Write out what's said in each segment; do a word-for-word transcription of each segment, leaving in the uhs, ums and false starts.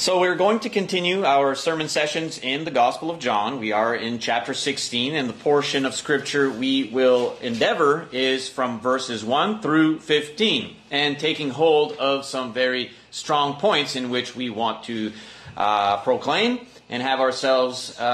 So we're going to continue our sermon sessions in the Gospel of John. We are in chapter sixteen, and the portion of Scripture we will endeavor is from verses one through fifteen, and taking hold of some very strong points in which we want to uh, proclaim and have ourselves uh,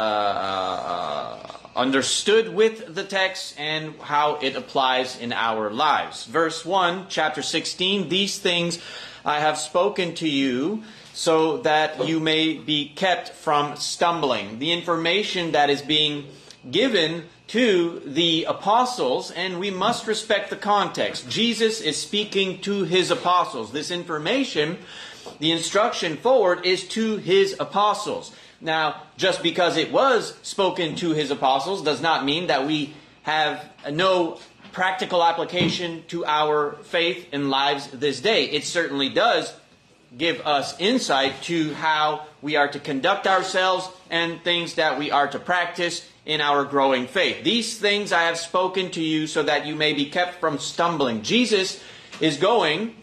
uh, uh, understood with the text and how it applies in our lives. Verse one, chapter sixteen, "These things I have spoken to you, so that you may be kept from stumbling." The information that is being given to the apostles, and we must respect the context. Jesus is speaking to his apostles. This information, the instruction forward, is to his apostles. Now, just because it was spoken to his apostles does not mean that we have no practical application to our faith and lives this day. It certainly does give us insight to how we are to conduct ourselves and things that we are to practice in our growing faith. "These things I have spoken to you so that you may be kept from stumbling." Jesus is going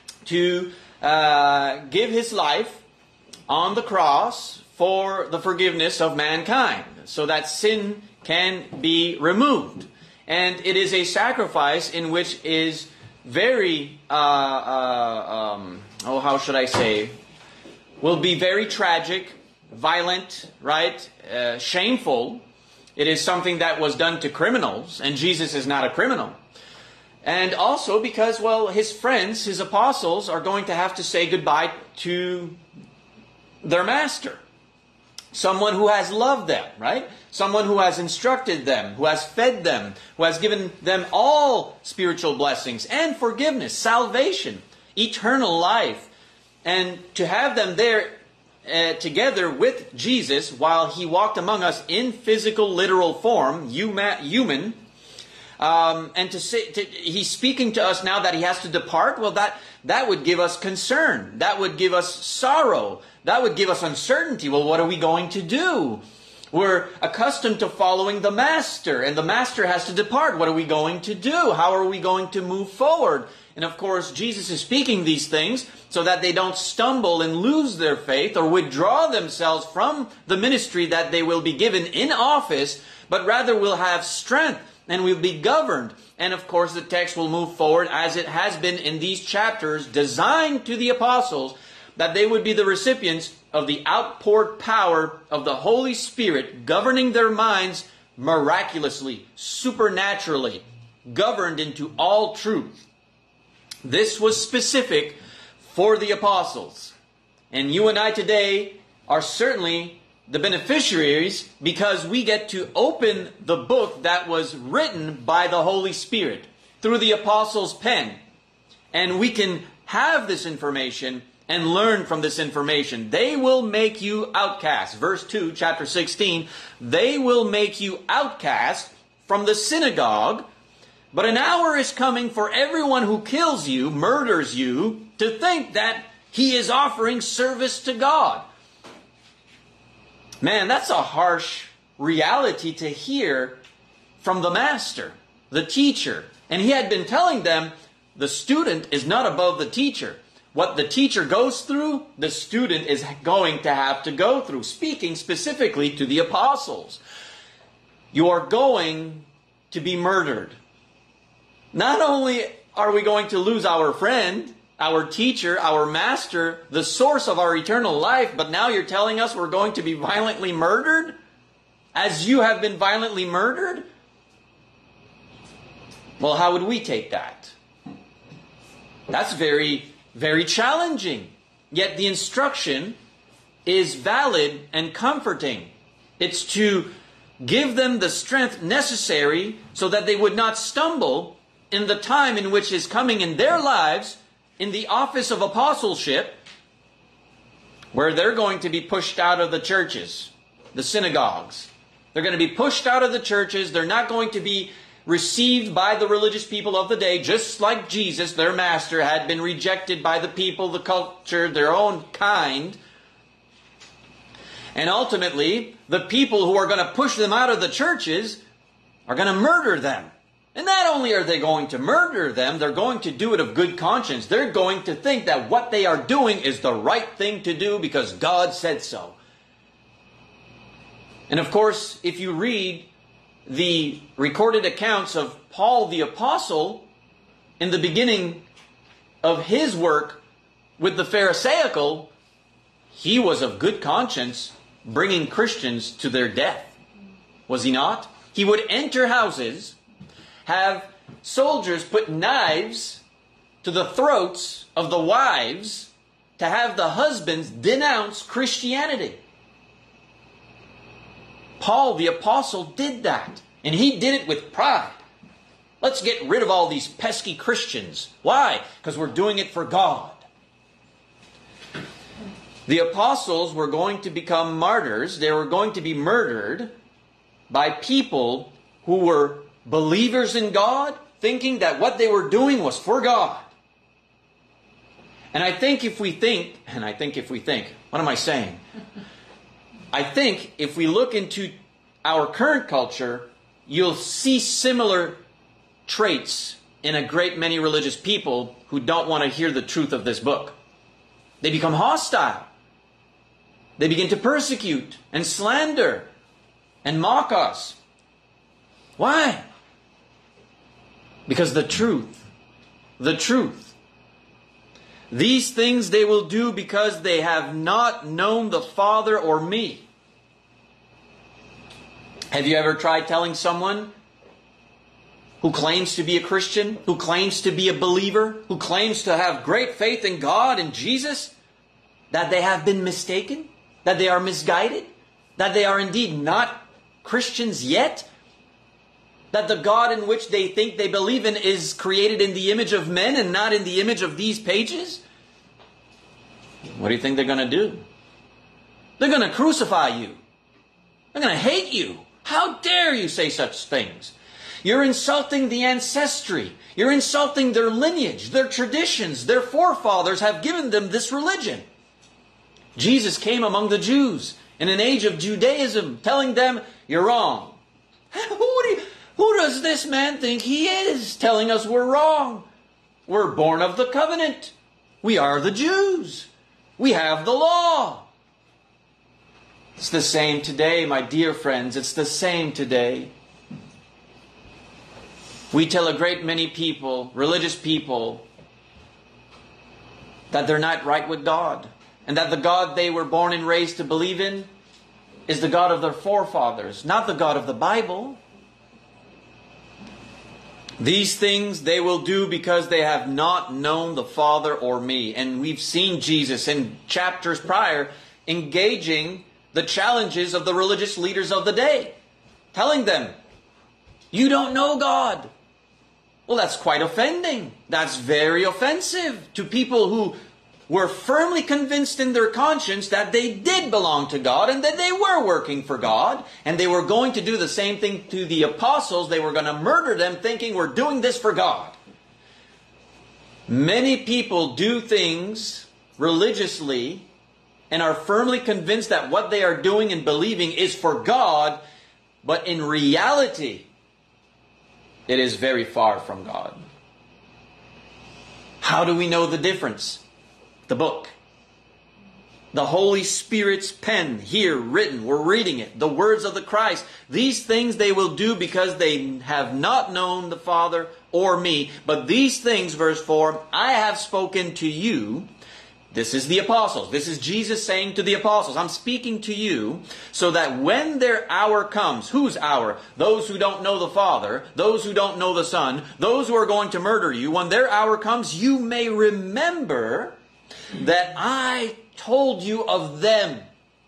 to uh, give his life on the cross for the forgiveness of mankind, so that sin can be removed. And it is a sacrifice in which is very, uh, uh, um, oh, how should I say, will be very tragic, violent, right, uh, shameful. It is something that was done to criminals, and Jesus is not a criminal. And also because, well, his friends, his apostles, are going to have to say goodbye to their master. Someone who has loved them, right? Someone who has instructed them, who has fed them, who has given them all spiritual blessings and forgiveness, salvation, eternal life. And to have them there uh, together with Jesus while he walked among us in physical, literal form, human, um, and to say to, he's speaking to us now that he has to depart, well, that, that would give us concern. That would give us sorrow. That would give us uncertainty. Well, what are we going to do? We're accustomed to following the Master, and the Master has to depart. What are we going to do? How are we going to move forward? And of course, Jesus is speaking these things so that they don't stumble and lose their faith or withdraw themselves from the ministry that they will be given in office, but rather will have strength and will be governed. And of course, the text will move forward as it has been in these chapters, designed to the apostles, that they would be the recipients of the outpoured power of the Holy Spirit, governing their minds miraculously, supernaturally, governed into all truth. This was specific for the apostles. And you and I today are certainly the beneficiaries, because we get to open the book that was written by the Holy Spirit through the apostles' pen. And we can have this information and learn from this information. They will make you outcast. Verse two, chapter sixteen, "They will make you outcast from the synagogue, but an hour is coming for everyone who kills you, murders you, to think that he is offering service to God." Man, that's a harsh reality to hear from the master, the teacher. And he had been telling them, the student is not above the teacher. What the teacher goes through, the student is going to have to go through. Speaking specifically to the apostles. You are going to be murdered. Not only are we going to lose our friend, our teacher, our master, the source of our eternal life, but now you're telling us we're going to be violently murdered? As you have been violently murdered? Well, how would we take that? That's very, very challenging. Yet the instruction is valid and comforting. It's to give them the strength necessary so that they would not stumble in the time in which is coming in their lives, in the office of apostleship, where they're going to be pushed out of the churches, the synagogues. They're going to be pushed out of the churches. They're not going to be received by the religious people of the day, just like Jesus, their master, had been rejected by the people, the culture, their own kind. And ultimately, the people who are going to push them out of the churches are going to murder them. And not only are they going to murder them, they're going to do it of good conscience. They're going to think that what they are doing is the right thing to do because God said so. And of course, if you read the recorded accounts of Paul the Apostle in the beginning of his work with the Pharisaical, he was of good conscience bringing Christians to their death. Was he not? He would enter houses, have soldiers put knives to the throats of the wives to have the husbands denounce Christianity. Paul the Apostle did that, and he did it with pride. Let's get rid of all these pesky Christians. Why? Because we're doing it for God. The apostles were going to become martyrs. They were going to be murdered by people who were believers in God, thinking that what they were doing was for God. And I think if we think, and I think if we think, what am I saying? I think if we look into our current culture, you'll see similar traits in a great many religious people who don't want to hear the truth of this book. They become hostile. They begin to persecute and slander and mock us. Why? Because the truth, the truth. These things they will do because they have not known the Father or me. Have you ever tried telling someone who claims to be a Christian, who claims to be a believer, who claims to have great faith in God and Jesus, that they have been mistaken, that they are misguided, that they are indeed not Christians yet, that the God in which they think they believe in is created in the image of men and not in the image of these pages? What do you think they're going to do? They're going to crucify you. They're going to hate you. How dare you say such things? You're insulting the ancestry. You're insulting their lineage, their traditions. Their forefathers have given them this religion. Jesus came among the Jews in an age of Judaism, telling them, you're wrong. Who, do you, who does this man think he is, telling us we're wrong? We're born of the covenant. We are the Jews. We have the law. It's the same today, my dear friends. It's the same today. We tell a great many people, religious people, that they're not right with God. And that the God they were born and raised to believe in is the God of their forefathers, not the God of the Bible. These things they will do because they have not known the Father or me. And we've seen Jesus in chapters prior engaging the challenges of the religious leaders of the day, telling them, you don't know God. Well, that's quite offending. That's very offensive to people who were firmly convinced in their conscience that they did belong to God and that they were working for God. And they were going to do the same thing to the apostles. They were going to murder them thinking we're doing this for God. Many people do things religiously and are firmly convinced that what they are doing and believing is for God. But in reality, it is very far from God. How do we know the difference? The book. The Holy Spirit's pen here written. We're reading it. The words of the Christ. These things they will do because they have not known the Father or me. But these things, verse four, I have spoken to you. This is the apostles. This is Jesus saying to the apostles, I'm speaking to you so that when their hour comes, whose hour? Those who don't know the Father, those who don't know the Son, those who are going to murder you, when their hour comes, you may remember that I told you of them.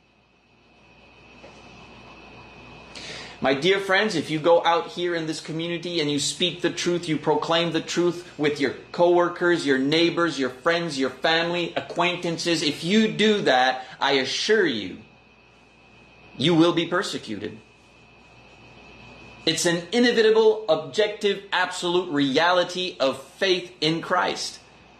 My dear friends, if you go out here in this community and you speak the truth, you proclaim the truth with your coworkers, your neighbors, your friends, your family, acquaintances, if you do that, I assure you, you will be persecuted. It's an inevitable, objective, absolute reality of faith in Christ.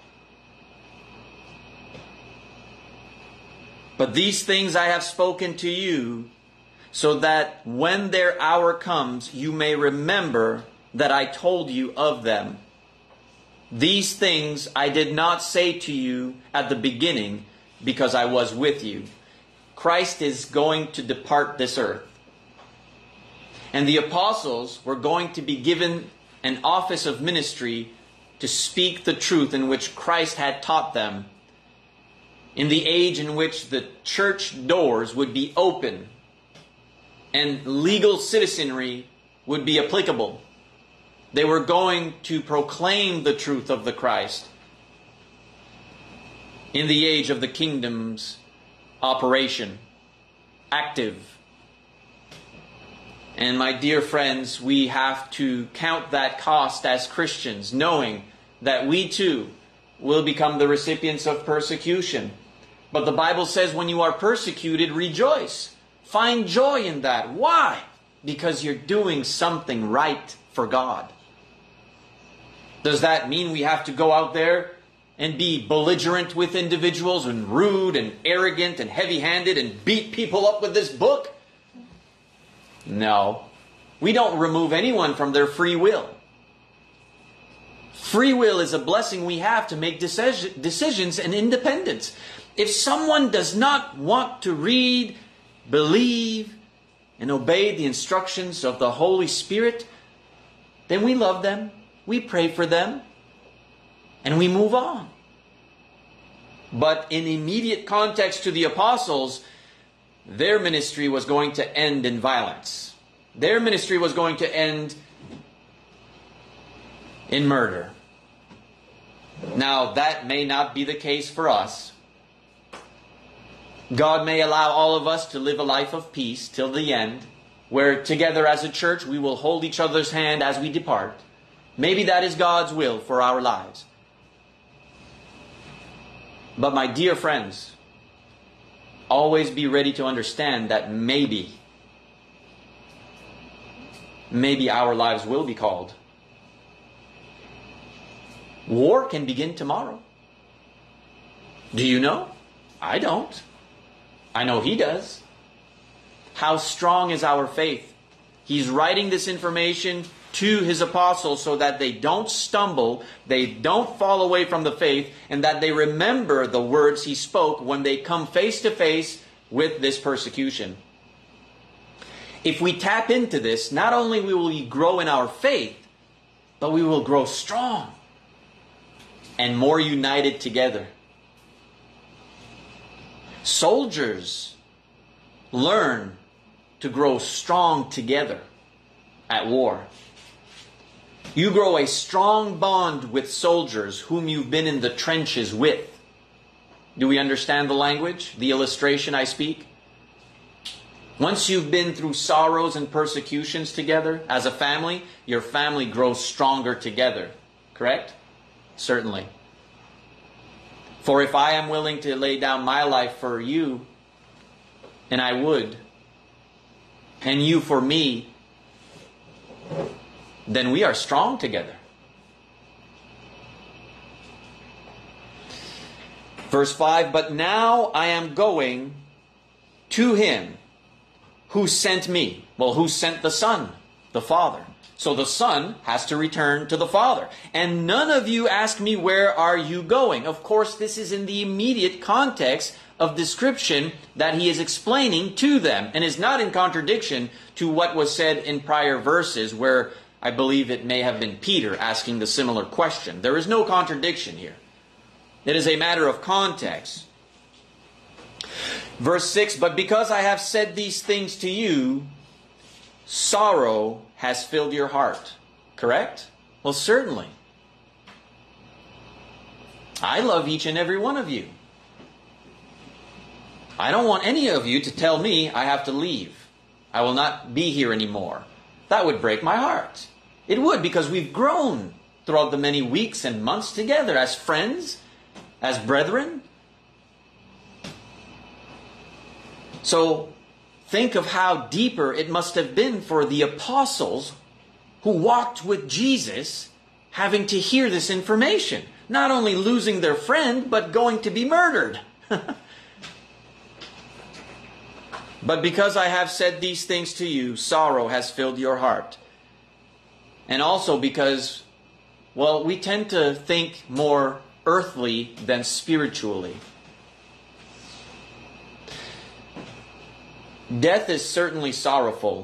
But these things I have spoken to you, so that when their hour comes, you may remember that I told you of them. These things I did not say to you at the beginning because I was with you. Christ is going to depart this earth. And the apostles were going to be given an office of ministry to speak the truth in which Christ had taught them, in the age in which the church doors would be open and legal citizenry would be applicable. They were going to proclaim the truth of the Christ in the age of the kingdom's operation, active. And my dear friends, we have to count that cost as Christians, knowing that we too will become the recipients of persecution. But the Bible says when you are persecuted, rejoice. Find joy in that. Why? Because you're doing something right for God. Does that mean we have to go out there and be belligerent with individuals and rude and arrogant and heavy-handed and beat people up with this book? No. We don't remove anyone from their free will. Free will is a blessing we have to make decisions and independence. If someone does not want to read, believe, and obey the instructions of the Holy Spirit, then we love them, we pray for them, and we move on. But in immediate context to the apostles, their ministry was going to end in violence. Their ministry was going to end in murder. Now, that may not be the case for us. God may allow all of us to live a life of peace till the end, where together as a church we will hold each other's hand as we depart. Maybe that is God's will for our lives. But my dear friends, always be ready to understand that maybe, maybe our lives will be called. War can begin tomorrow. Do you know? I don't. I know he does. How strong is our faith? He's writing this information to his apostles so that they don't stumble, they don't fall away from the faith, and that they remember the words he spoke when they come face to face with this persecution. If we tap into this, not only will we grow in our faith, but we will grow strong and more united together. Soldiers learn to grow strong together at war. You grow a strong bond with soldiers whom you've been in the trenches with. Do we understand the language, the illustration I speak? Once you've been through sorrows and persecutions together as a family, your family grows stronger together. Correct? Certainly. For if I am willing to lay down my life for you, and I would, and you for me, then we are strong together. Verse five, but now I am going to him who sent me. Well, who sent the Son? The Father. So the Son has to return to the Father. And none of you ask me, where are you going? Of course, this is in the immediate context of description that he is explaining to them, and is not in contradiction to what was said in prior verses, where I believe it may have been Peter asking the similar question. There is no contradiction here. It is a matter of context. Verse six, but because I have said these things to you, sorrow has filled your heart. Correct? Well, certainly. I love each and every one of you. I don't want any of you to tell me I have to leave. I will not be here anymore. That would break my heart. It would, because we've grown throughout the many weeks and months together as friends, as brethren. So think of how deeper it must have been for the apostles who walked with Jesus, having to hear this information. Not only losing their friend, but going to be murdered. But because I have said these things to you, sorrow has filled your heart. And also because, well, we tend to think more earthly than spiritually. Death is certainly sorrowful.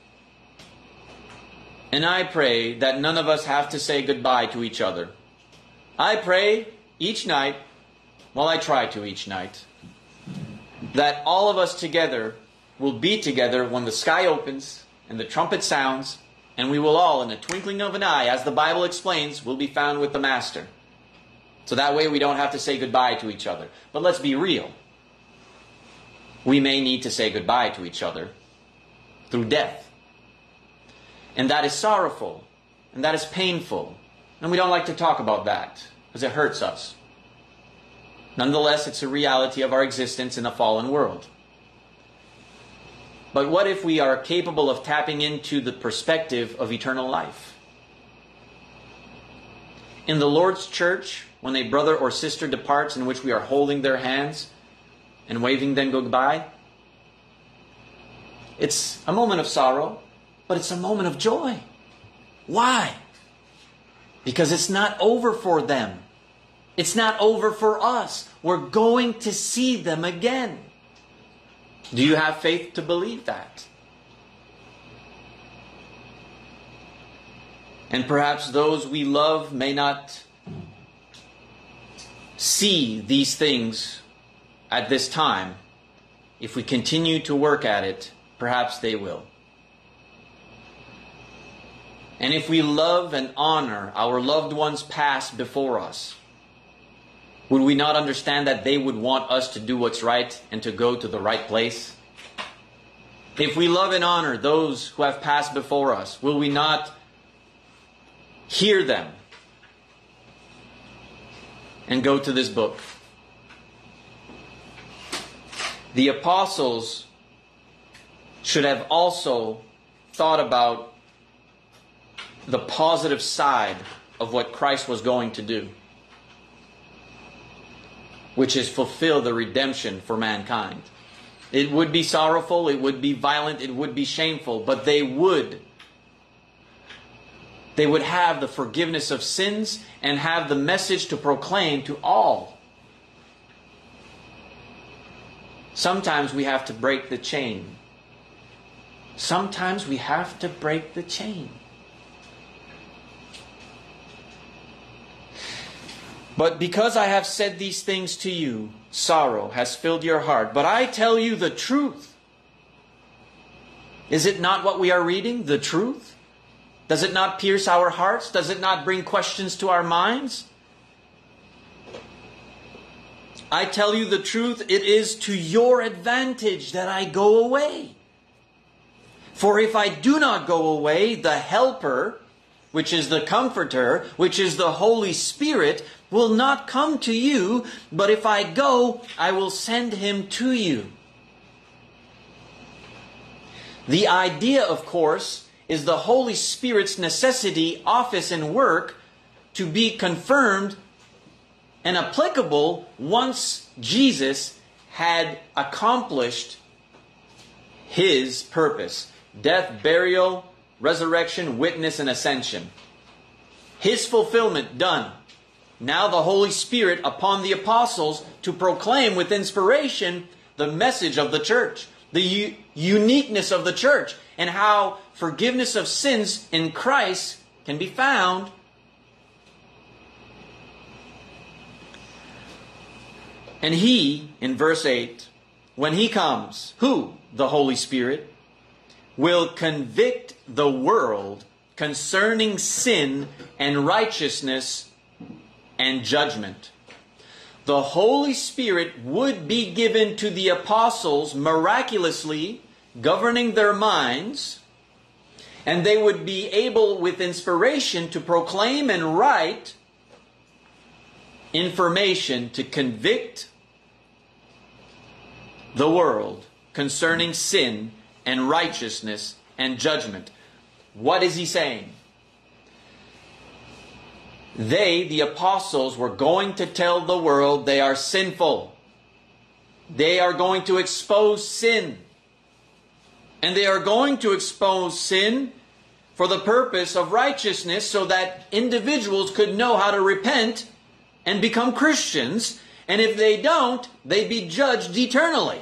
And I pray that none of us have to say goodbye to each other. I pray each night, well, I try to each night, that all of us together will be together when the sky opens and the trumpet sounds, and we will all, in the twinkling of an eye, as the Bible explains, will be found with the Master. So that way we don't have to say goodbye to each other. But let's be real. We may need to say goodbye to each other through death. And that is sorrowful, and that is painful, and we don't like to talk about that, because it hurts us. Nonetheless, it's a reality of our existence in a fallen world. But what if we are capable of tapping into the perspective of eternal life? In the Lord's church, when a brother or sister departs in which we are holding their hands and waving them goodbye, it's a moment of sorrow, but it's a moment of joy. Why? Because it's not over for them. It's not over for us. We're going to see them again. Do you have faith to believe that? And perhaps those we love may not see these things at this time. If we continue to work at it, perhaps they will. And if we love and honor our loved ones past before us, would we not understand that they would want us to do what's right and to go to the right place? If we love and honor those who have passed before us, will we not hear them and go to this book? The apostles should have also thought about the positive side of what Christ was going to do, which is fulfill the redemption for mankind. It would be sorrowful, it would be violent, it would be shameful, but they would. They would have the forgiveness of sins and have the message to proclaim to all. Sometimes we have to break the chain. Sometimes we have to break the chain. But because I have said these things to you, sorrow has filled your heart. But I tell you the truth. Is it not what we are reading? The truth? Does it not pierce our hearts? Does it not bring questions to our minds? I tell you the truth, it is to your advantage that I go away. For if I do not go away, the Helper, which is the Comforter, which is the Holy Spirit, will not come to you, but if I go, I will send him to you. The idea, of course, is the Holy Spirit's necessity, office, and work to be confirmed and applicable once Jesus had accomplished his purpose. Death, burial, resurrection, witness, and ascension. His fulfillment done. Now the Holy Spirit upon the apostles to proclaim with inspiration the message of the church, the u- uniqueness of the church, and how forgiveness of sins in Christ can be found. And he, in verse eight, when he comes, who? The Holy Spirit, will convict the world concerning sin and righteousness and judgment. The Holy Spirit would be given to the apostles miraculously, governing their minds, and they would be able with inspiration to proclaim and write information to convict the world concerning sin and righteousness and judgment. What is he saying? They, the apostles, were going to tell the world they are sinful. They are going to expose sin. And they are going to expose sin for the purpose of righteousness, so that individuals could know how to repent and become Christians. And if they don't, they'd be judged eternally.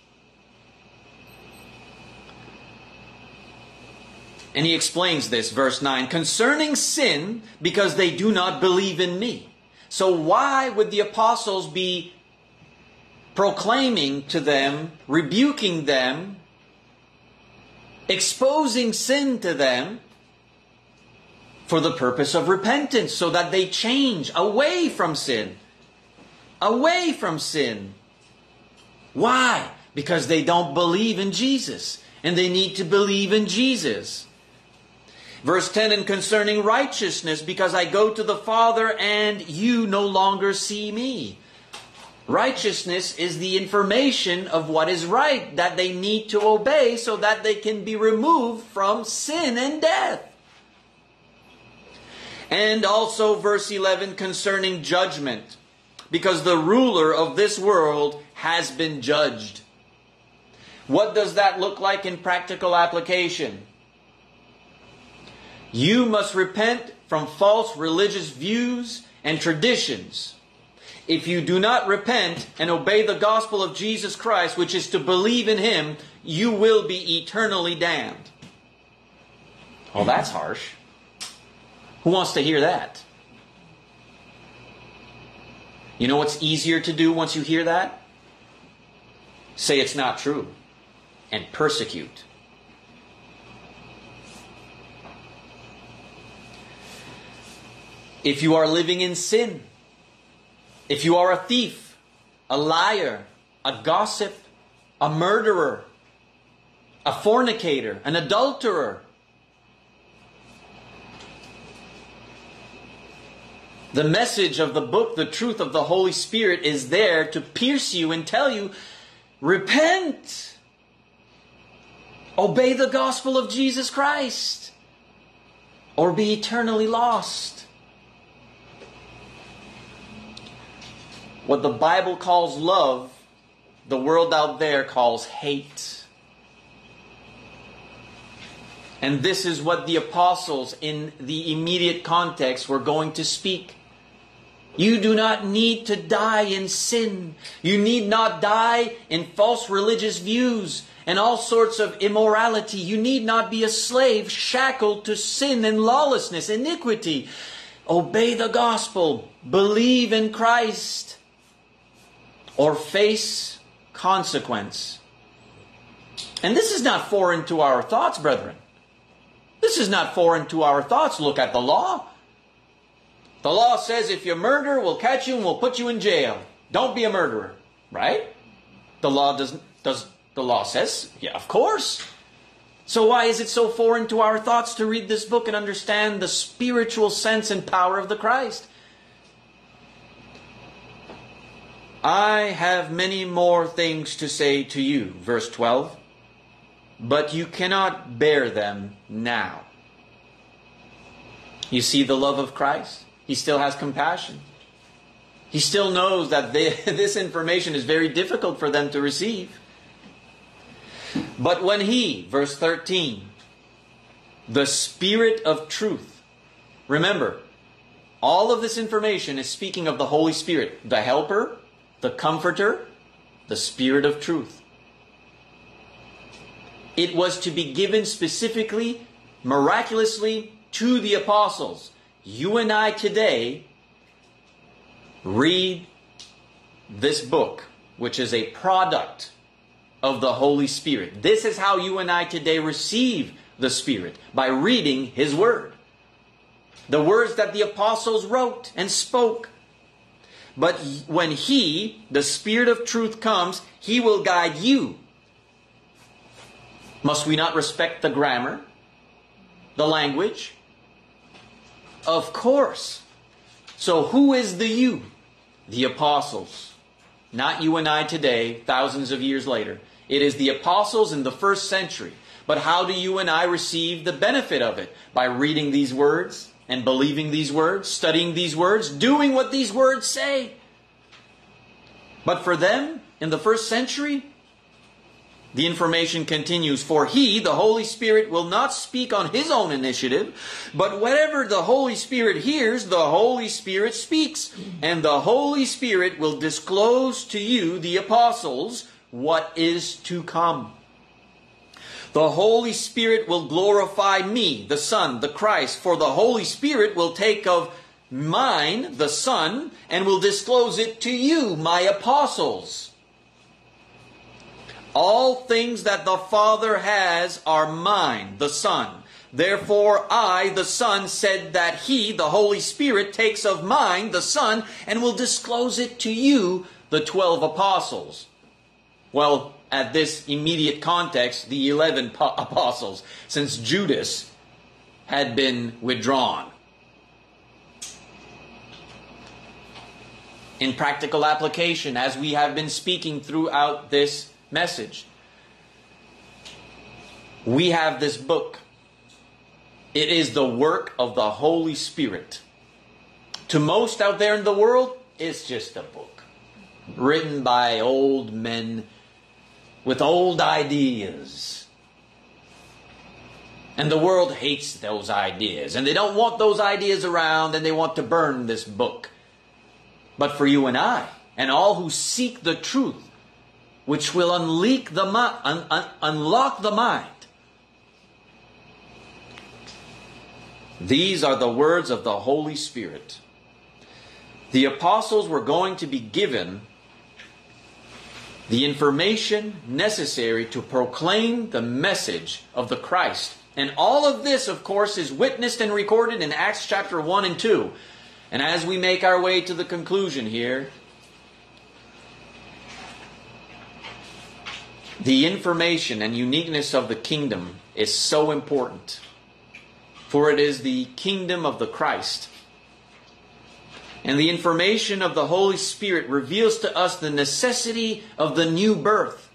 And he explains this, verse nine, concerning sin, because they do not believe in me. So why would the apostles be proclaiming to them, rebuking them, exposing sin to them for the purpose of repentance, so that they change away from sin? Away from sin. Why? Because they don't believe in Jesus, and they need to believe in Jesus. Verse ten, and concerning righteousness, because I go to the Father and you no longer see me. Righteousness is the information of what is right, that they need to obey so that they can be removed from sin and death. And also verse eleven, concerning judgment, because the ruler of this world has been judged. What does that look like in practical application? You must repent from false religious views and traditions. If you do not repent and obey the gospel of Jesus Christ, which is to believe in Him, you will be eternally damned. Well, that's harsh. Who wants to hear that? You know what's easier to do once you hear that? Say it's not true and persecute. If you are living in sin, if you are a thief, a liar, a gossip, a murderer, a fornicator, an adulterer, the message of the book, the truth of the Holy Spirit, is there to pierce you and tell you, repent. Obey the gospel of Jesus Christ, or be eternally lost. What the Bible calls love, the world out there calls hate. And this is what the apostles in the immediate context were going to speak. You do not need to die in sin. You need not die in false religious views and all sorts of immorality. You need not be a slave shackled to sin and lawlessness, iniquity. Obey the gospel. Believe in Christ, or face consequence. And this is not foreign to our thoughts, brethren. This is not foreign to our thoughts. Look at the law. The law says if you murder, we'll catch you and we'll put you in jail. Don't be a murderer, right? The law doesn't, does the law says, yeah, of course. So why is it so foreign to our thoughts to read this book and understand the spiritual sense and power of the Christ? I have many more things to say to you, verse twelve, but you cannot bear them now. You see the love of Christ? He still has compassion. He still knows that they, this information is very difficult for them to receive. But when He, verse thirteen, the Spirit of truth, remember, all of this information is speaking of the Holy Spirit, the Helper, the Comforter, the Spirit of truth. It was to be given specifically, miraculously, to the apostles. You and I today read this book, which is a product of the Holy Spirit. This is how you and I today receive the Spirit, by reading His Word. The words that the apostles wrote and spoke. But when He, the Spirit of truth, comes, He will guide you. Must we not respect the grammar, the language? Of course. So who is the you? The apostles. Not you and I today, thousands of years later. It is the apostles in the first century. But how do you and I receive the benefit of it? By reading these words and believing these words, studying these words, doing what these words say. But for them, in the first century, The information continues, for he, the Holy Spirit, will not speak on his own initiative, but whatever the Holy Spirit hears, the Holy Spirit speaks. And the Holy Spirit will disclose to you, the apostles, what is to come. The Holy Spirit will glorify me, the Son, the Christ, for the Holy Spirit will take of mine, the Son, and will disclose it to you, my apostles. All things that the Father has are mine, the Son. Therefore I, the Son, said that He, the Holy Spirit, takes of mine, the Son, and will disclose it to you, the twelve apostles. Well, at this immediate context, the eleven po- apostles, since Judas had been withdrawn. In practical application, as we have been speaking throughout this message, we have this book. It is the work of the Holy Spirit. To most out there in the world, it's just a book written by old men with old ideas. And the world hates those ideas, and they don't want those ideas around, and they want to burn this book. But for you and I, and all who seek the truth, which will unleak the mi- un- un- unlock the mind. These are the words of the Holy Spirit. The apostles were going to be given the information necessary to proclaim the message of the Christ. And all of this, of course, is witnessed and recorded in Acts chapter one and two. And as we make our way to the conclusion here, the information and uniqueness of the kingdom is so important. For it is the kingdom of the Christ. And the information of the Holy Spirit reveals to us the necessity of the new birth.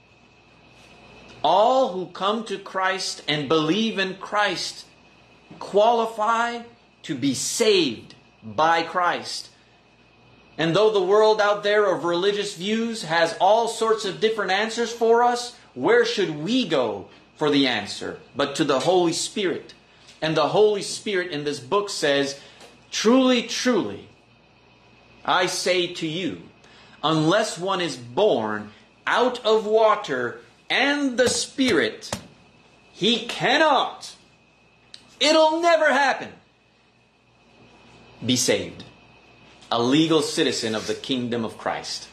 All who come to Christ and believe in Christ qualify to be saved by Christ. And though the world out there of religious views has all sorts of different answers for us, where should we go for the answer but to the Holy Spirit? And the Holy Spirit in this book says, truly, truly, I say to you, unless one is born out of water and the Spirit, he cannot, it'll never happen, be saved. A legal citizen of the kingdom of Christ.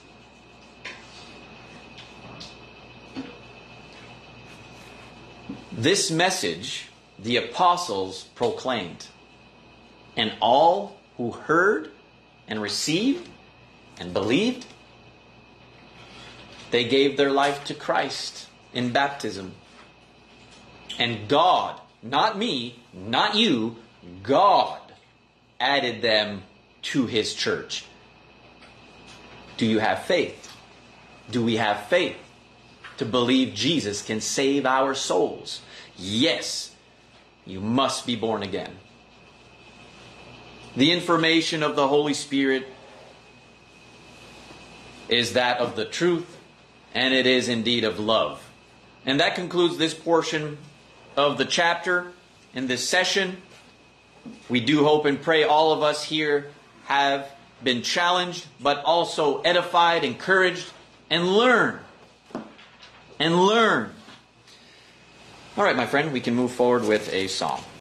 This message the apostles proclaimed, and all who heard and received and believed, they gave their life to Christ in baptism. And God, not me, not you, God added them to His church. Do you have faith? Do we have faith to believe Jesus can save our souls? Yes. You must be born again. The information of the Holy Spirit is that of the truth, and it is indeed of love. And that concludes this portion of the chapter in this session. We do hope and pray all of us here have been challenged, but also edified, encouraged, and learn. And learn. All right, my friend, we can move forward with a song.